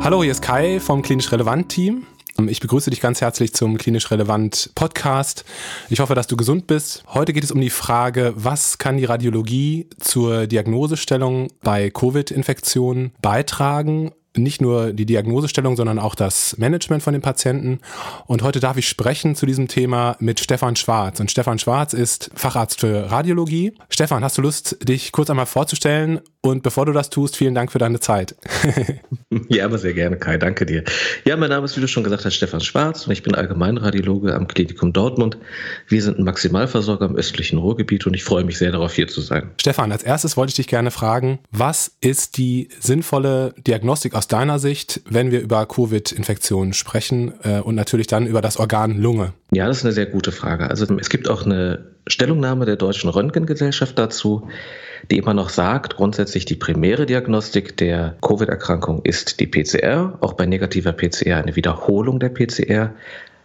Hallo, hier ist Kai vom Klinisch Relevant Team. Ich begrüße dich ganz herzlich zum Klinisch Relevant Podcast. Ich hoffe, dass du gesund bist. Heute geht es um die Frage, was kann die Radiologie zur Diagnosestellung bei Covid-Infektionen beitragen? Nicht nur die Diagnosestellung, sondern auch das Management von den Patienten. Und heute darf ich sprechen zu diesem Thema mit Stefan Schwarz. Und Stefan Schwarz ist Facharzt für Radiologie. Stefan, hast du Lust, dich kurz einmal vorzustellen? Und bevor du das tust, vielen Dank für deine Zeit. Ja, aber sehr gerne, Kai. Danke dir. Ja, mein Name ist, wie du schon gesagt hast, Stefan Schwarz und ich bin Allgemeinradiologe am Klinikum Dortmund. Wir sind ein Maximalversorger im östlichen Ruhrgebiet und ich freue mich sehr darauf, hier zu sein. Stefan, als erstes wollte ich dich gerne fragen, was ist die sinnvolle Diagnostik aus deiner Sicht, wenn wir über Covid-Infektionen sprechen und natürlich dann über das Organ Lunge? Ja, das ist eine sehr gute Frage. Also es gibt auch eine Stellungnahme der Deutschen Röntgengesellschaft dazu, die immer noch sagt, grundsätzlich die primäre Diagnostik der Covid-Erkrankung ist die PCR, auch bei negativer PCR eine Wiederholung der PCR,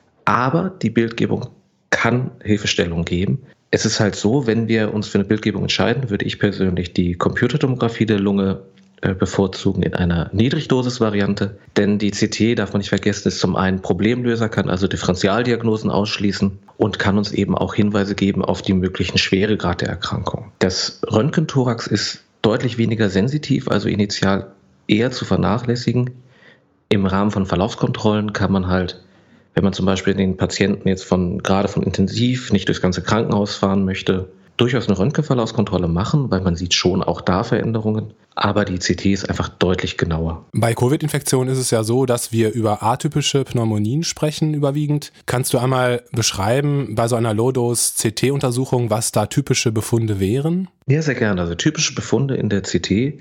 aber die Bildgebung kann Hilfestellung geben. Es ist halt so, wenn wir uns für eine Bildgebung entscheiden, würde ich persönlich die Computertomographie der Lunge bevorzugen in einer Niedrigdosis-Variante, denn die CT, darf man nicht vergessen, ist zum einen Problemlöser, kann also Differentialdiagnosen ausschließen und kann uns eben auch Hinweise geben auf die möglichen Schweregrad der Erkrankung. Das Röntgenthorax ist deutlich weniger sensitiv, also initial eher zu vernachlässigen. Im Rahmen von Verlaufskontrollen kann man halt, wenn man zum Beispiel den Patienten jetzt gerade von Intensiv nicht durchs ganze Krankenhaus fahren möchte, durchaus eine Röntgenverlaufskontrolle machen, weil man sieht schon auch da Veränderungen. Aber die CT ist einfach deutlich genauer. Bei Covid-Infektionen ist es ja so, dass wir über atypische Pneumonien sprechen überwiegend. Kannst du einmal beschreiben bei so einer Low-Dose-CT-Untersuchung, was da typische Befunde wären? Ja, sehr gerne. Also typische Befunde in der CT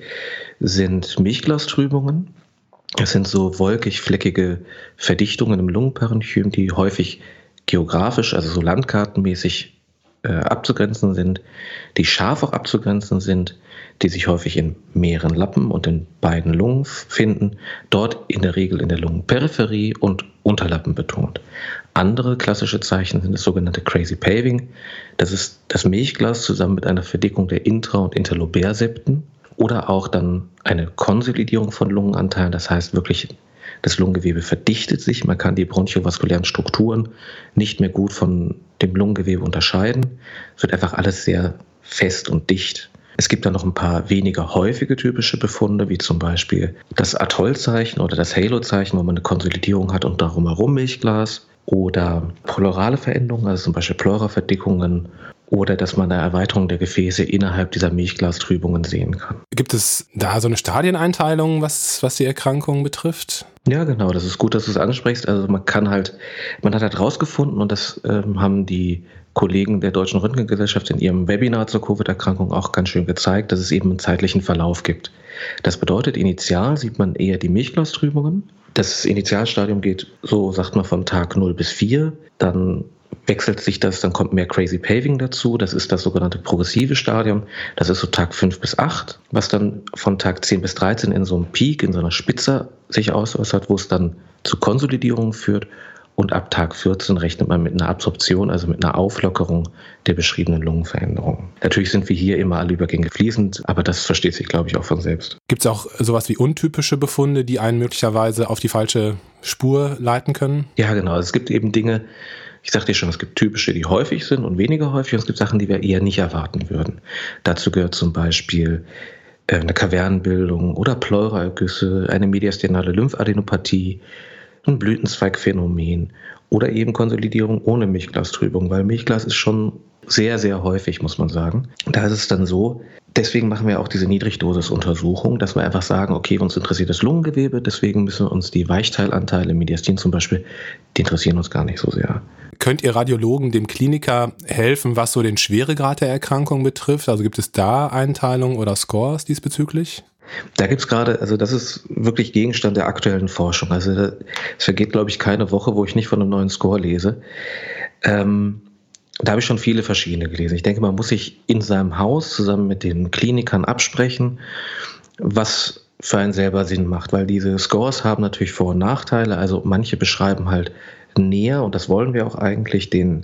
sind Milchglastrübungen. Das sind so wolkig-fleckige Verdichtungen im Lungenparenchym, die häufig geografisch, also so landkartenmäßig abzugrenzen sind, die scharf auch abzugrenzen sind, die sich häufig in mehreren Lappen und in beiden Lungen finden, dort in der Regel in der Lungenperipherie und Unterlappen betont. Andere klassische Zeichen sind das sogenannte Crazy Paving. Das ist das Milchglas zusammen mit einer Verdickung der Intra- und Interlobarsepten oder auch dann eine Konsolidierung von Lungenanteilen, das heißt wirklich, das Lungengewebe verdichtet sich, man kann die bronchiovaskulären Strukturen nicht mehr gut von dem Lungengewebe unterscheiden. Es wird einfach alles sehr fest und dicht. Es gibt dann noch ein paar weniger häufige typische Befunde, wie zum Beispiel das Atoll-Zeichen oder das Halo-Zeichen, wo man eine Konsolidierung hat und darum herum Milchglas. Oder pleurale Veränderungen, also zum Beispiel Pleuraverdickungen. Oder dass man eine Erweiterung der Gefäße innerhalb dieser Milchglastrübungen sehen kann. Gibt es da so eine Stadieneinteilung, was die Erkrankung betrifft? Ja, genau, das ist gut, dass du es ansprichst. Also man hat halt rausgefunden, und das haben die Kollegen der Deutschen Röntgengesellschaft in ihrem Webinar zur Covid-Erkrankung auch ganz schön gezeigt, dass es eben einen zeitlichen Verlauf gibt. Das bedeutet, initial sieht man eher die Milchglastrübungen. Das Initialstadium geht, so sagt man, von Tag 0 bis 4. Dann wechselt sich das, dann kommt mehr Crazy Paving dazu. Das ist das sogenannte progressive Stadium. Das ist so Tag 5 bis 8, was dann von Tag 10 bis 13 in so einem Peak, in so einer Spitze sich ausäußert, wo es dann zu Konsolidierungen führt. Und ab Tag 14 rechnet man mit einer Absorption, also mit einer Auflockerung der beschriebenen Lungenveränderungen. Natürlich sind wir hier immer alle Übergänge fließend, aber das versteht sich, glaube ich, auch von selbst. Gibt es auch sowas wie untypische Befunde, die einen möglicherweise auf die falsche Spur leiten können? Ja, genau. Es gibt eben Dinge, ich sagte schon, es gibt typische, die häufig sind und weniger häufig. Und es gibt Sachen, die wir eher nicht erwarten würden. Dazu gehört zum Beispiel eine Kavernenbildung oder Pleuraergüsse, eine mediastinale Lymphadenopathie, ein Blütenzweigphänomen oder eben Konsolidierung ohne Milchglastrübung, weil Milchglas ist schon sehr, sehr häufig, muss man sagen. Da ist es dann so, deswegen machen wir auch diese Niedrigdosis-Untersuchung, dass wir einfach sagen, okay, uns interessiert das Lungengewebe, deswegen müssen uns die Weichteilanteile, Mediastin zum Beispiel, die interessieren uns gar nicht so sehr. Könnt ihr Radiologen dem Kliniker helfen, was so den Schweregrad der Erkrankung betrifft? Also gibt es da Einteilungen oder Scores diesbezüglich? Da gibt es gerade, also das ist wirklich Gegenstand der aktuellen Forschung. Also es vergeht, glaube ich, keine Woche, wo ich nicht von einem neuen Score lese. Da habe ich schon viele verschiedene gelesen. Ich denke, man muss sich in seinem Haus zusammen mit den Klinikern absprechen, was für einen selber Sinn macht, weil diese Scores haben natürlich Vor- und Nachteile. Also manche beschreiben halt näher, und das wollen wir auch eigentlich, den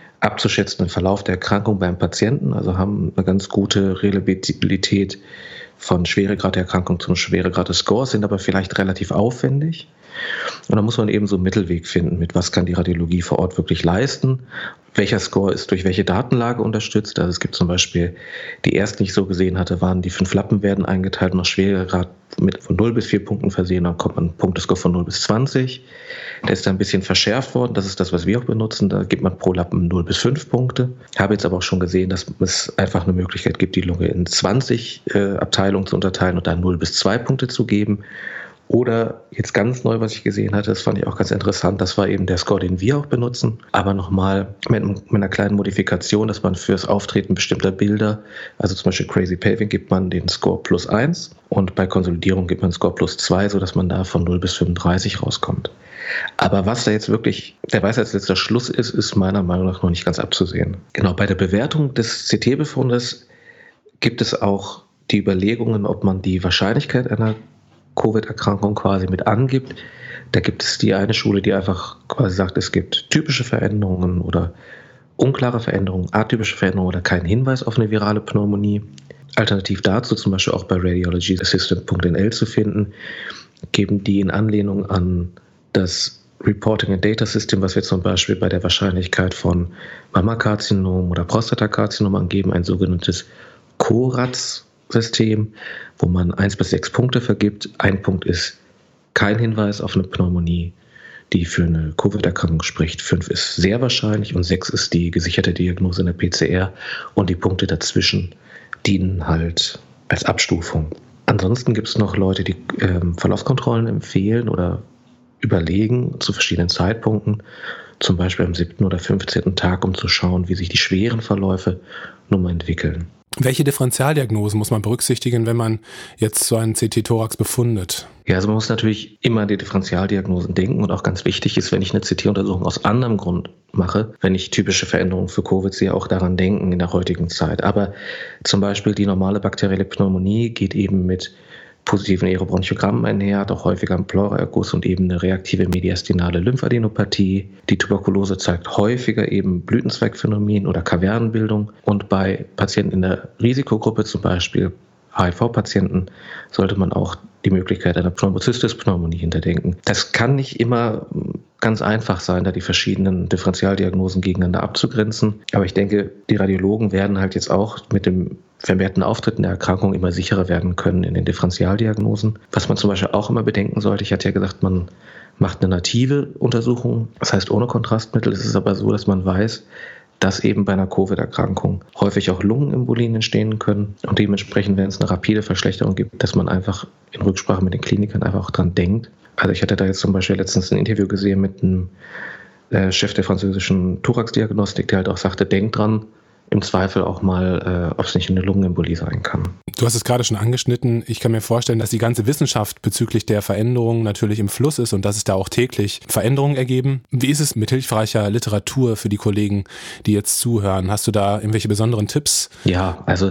abzuschätzenden Verlauf der Erkrankung beim Patienten, also haben eine ganz gute Reliabilität von Schweregrad der Erkrankung zum Schweregrad des Scores, sind aber vielleicht relativ aufwendig. Und da muss man eben so einen Mittelweg finden, mit was kann die Radiologie vor Ort wirklich leisten. Welcher Score ist durch welche Datenlage unterstützt. Also es gibt zum Beispiel, die ersten, die ich so gesehen hatte, waren die 5 Lappen werden eingeteilt und nach Schweregrad mit von 0 bis 4 Punkten versehen. Dann kommt man einen Punktescore von 0 bis 20. Der ist dann ein bisschen verschärft worden. Das ist das, was wir auch benutzen. Da gibt man pro Lappen 0 bis 5 Punkte. Ich habe jetzt aber auch schon gesehen, dass es einfach eine Möglichkeit gibt, die Lunge in 20 Abteilungen zu unterteilen und dann 0 bis 2 Punkte zu geben. Oder jetzt ganz neu, was ich gesehen hatte, das fand ich auch ganz interessant, das war eben der Score, den wir auch benutzen, aber nochmal mit einer kleinen Modifikation, dass man fürs Auftreten bestimmter Bilder, also zum Beispiel Crazy Paving, gibt man den Score +1 und bei Konsolidierung gibt man Score +2, sodass man da von 0 bis 35 rauskommt. Aber was da jetzt wirklich der Weisheitsletzter Schluss ist, ist meiner Meinung nach noch nicht ganz abzusehen. Genau, bei der Bewertung des CT-Befundes gibt es auch die Überlegungen, ob man die Wahrscheinlichkeit einer Covid-Erkrankung quasi mit angibt. Da gibt es die eine Schule, die einfach quasi sagt, es gibt typische Veränderungen oder unklare Veränderungen, atypische Veränderungen oder keinen Hinweis auf eine virale Pneumonie. Alternativ dazu, zum Beispiel auch bei radiologyassistant.nl zu finden, geben die in Anlehnung an das Reporting and Data System, was wir zum Beispiel bei der Wahrscheinlichkeit von Mammakarzinom oder Prostatakarzinom angeben, ein sogenanntes CORATS-System, wo man 1 bis 6 Punkte vergibt. Ein Punkt ist kein Hinweis auf eine Pneumonie, die für eine Covid-Erkrankung spricht. 5 ist sehr wahrscheinlich und 6 ist die gesicherte Diagnose in der PCR und die Punkte dazwischen dienen halt als Abstufung. Ansonsten gibt es noch Leute, die Verlaufskontrollen empfehlen oder überlegen zu verschiedenen Zeitpunkten, zum Beispiel am 7. oder 15. Tag, um zu schauen, wie sich die schweren Verläufe nun mal entwickeln. Welche Differentialdiagnosen muss man berücksichtigen, wenn man jetzt so einen CT-Thorax befundet? Ja, also man muss natürlich immer an die Differentialdiagnosen denken und auch ganz wichtig ist, wenn ich eine CT-Untersuchung aus anderem Grund mache, wenn ich typische Veränderungen für Covid sehe, auch daran denken in der heutigen Zeit. Aber zum Beispiel die normale bakterielle Pneumonie geht eben mit positiven Aerobronchiogrammen einher, hat auch häufiger einen Pleuraerguss und eben eine reaktive mediastinale Lymphadenopathie. Die Tuberkulose zeigt häufiger eben Blütenzweigphänomen oder Kavernenbildung. Und bei Patienten in der Risikogruppe, zum Beispiel HIV-Patienten, sollte man auch die Möglichkeit einer Pneumocystis-Pneumonie hinterdenken. Das kann nicht immer ganz einfach sein, da die verschiedenen Differentialdiagnosen gegeneinander abzugrenzen. Aber ich denke, die Radiologen werden halt jetzt auch mit dem vermehrten Auftreten der Erkrankung immer sicherer werden können in den Differentialdiagnosen. Was man zum Beispiel auch immer bedenken sollte, ich hatte ja gesagt, man macht eine native Untersuchung, das heißt ohne Kontrastmittel. Es ist aber so, dass man weiß, dass eben bei einer Covid-Erkrankung häufig auch Lungenembolien entstehen können und dementsprechend, wenn es eine rapide Verschlechterung gibt, dass man einfach in Rücksprache mit den Klinikern einfach auch dran denkt. Also ich hatte da jetzt zum Beispiel letztens ein Interview gesehen mit einem Chef der französischen Thorax-Diagnostik, der halt auch sagte, denkt dran, im Zweifel auch mal, ob es nicht eine Lungenembolie sein kann. Du hast es gerade schon angeschnitten. Ich kann mir vorstellen, dass die ganze Wissenschaft bezüglich der Veränderungen natürlich im Fluss ist und dass es da auch täglich Veränderungen ergeben. Wie ist es mit hilfreicher Literatur für die Kollegen, die jetzt zuhören? Hast du da irgendwelche besonderen Tipps? Ja, also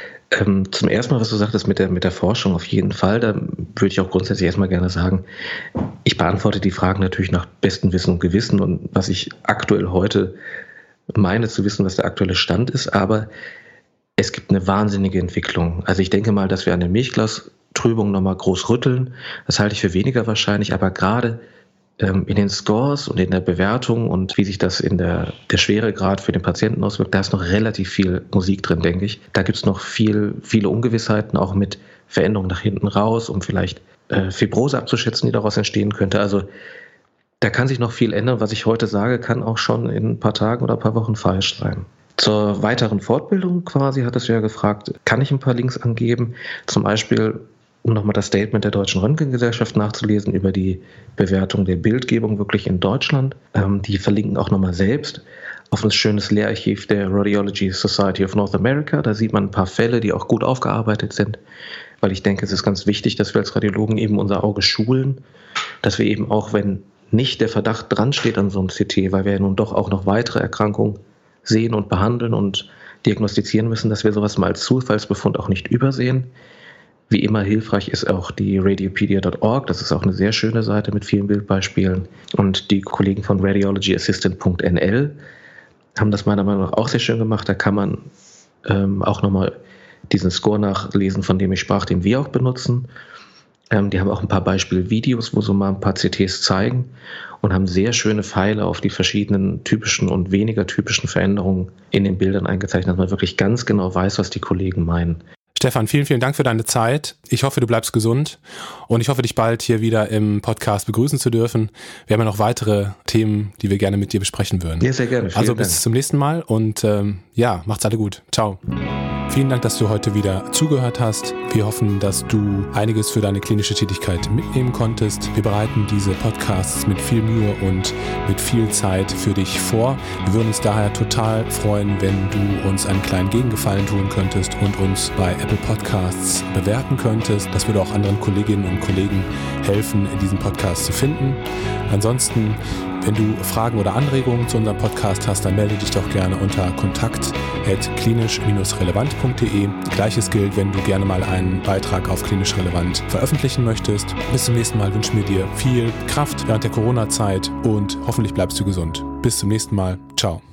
zum ersten Mal, was du sagtest mit der Forschung, auf jeden Fall, da würde ich auch grundsätzlich erstmal gerne sagen, ich beantworte die Fragen natürlich nach bestem Wissen und Gewissen und was ich aktuell heute meine zu wissen, was der aktuelle Stand ist, aber es gibt eine wahnsinnige Entwicklung. Also ich denke mal, dass wir an der Milchglastrübung nochmal groß rütteln. Das halte ich für weniger wahrscheinlich, aber gerade in den Scores und in der Bewertung und wie sich das in der Schweregrad für den Patienten auswirkt, da ist noch relativ viel Musik drin, denke ich. Da gibt es noch viele Ungewissheiten, auch mit Veränderungen nach hinten raus, um vielleicht Fibrose abzuschätzen, die daraus entstehen könnte. Also da kann sich noch viel ändern. Was ich heute sage, kann auch schon in ein paar Tagen oder ein paar Wochen falsch sein. Zur weiteren Fortbildung quasi hattest du ja gefragt, kann ich ein paar Links angeben? Zum Beispiel, um nochmal das Statement der Deutschen Röntgengesellschaft nachzulesen über die Bewertung der Bildgebung wirklich in Deutschland. Die verlinken auch nochmal selbst auf ein schönes Lehrarchiv der Radiology Society of North America. Da sieht man ein paar Fälle, die auch gut aufgearbeitet sind, weil ich denke, es ist ganz wichtig, dass wir als Radiologen eben unser Auge schulen, dass wir eben auch, wenn nicht der Verdacht dran steht an so einem CT, weil wir ja nun doch auch noch weitere Erkrankungen sehen und behandeln und diagnostizieren müssen, dass wir sowas mal als Zufallsbefund auch nicht übersehen. Wie immer hilfreich ist auch die radiopedia.org, das ist auch eine sehr schöne Seite mit vielen Bildbeispielen. Und die Kollegen von radiologyassistant.nl haben das meiner Meinung nach auch sehr schön gemacht. Da kann man auch nochmal diesen Score nachlesen, von dem ich sprach, den wir auch benutzen. Die haben auch ein paar Beispielvideos, wo so mal ein paar CTs zeigen und haben sehr schöne Pfeile auf die verschiedenen typischen und weniger typischen Veränderungen in den Bildern eingezeichnet, dass man wirklich ganz genau weiß, was die Kollegen meinen. Stefan, vielen, vielen Dank für deine Zeit. Ich hoffe, du bleibst gesund und ich hoffe, dich bald hier wieder im Podcast begrüßen zu dürfen. Wir haben ja noch weitere Themen, die wir gerne mit dir besprechen würden. Ja, sehr gerne. Also bis zum nächsten Mal und macht's alle gut. Ciao. Vielen Dank, dass du heute wieder zugehört hast. Wir hoffen, dass du einiges für deine klinische Tätigkeit mitnehmen konntest. Wir bereiten diese Podcasts mit viel Mühe und mit viel Zeit für dich vor. Wir würden uns daher total freuen, wenn du uns einen kleinen Gegengefallen tun könntest und uns bei Apple Podcasts bewerten könntest. Das würde auch anderen Kolleginnen und Kollegen helfen, diesen Podcast zu finden. Ansonsten, wenn du Fragen oder Anregungen zu unserem Podcast hast, dann melde dich doch gerne unter kontakt@klinisch-relevant.de. Gleiches gilt, wenn du gerne mal einen Beitrag auf Klinisch Relevant veröffentlichen möchtest. Bis zum nächsten Mal wünschen wir dir viel Kraft während der Corona-Zeit und hoffentlich bleibst du gesund. Bis zum nächsten Mal. Ciao.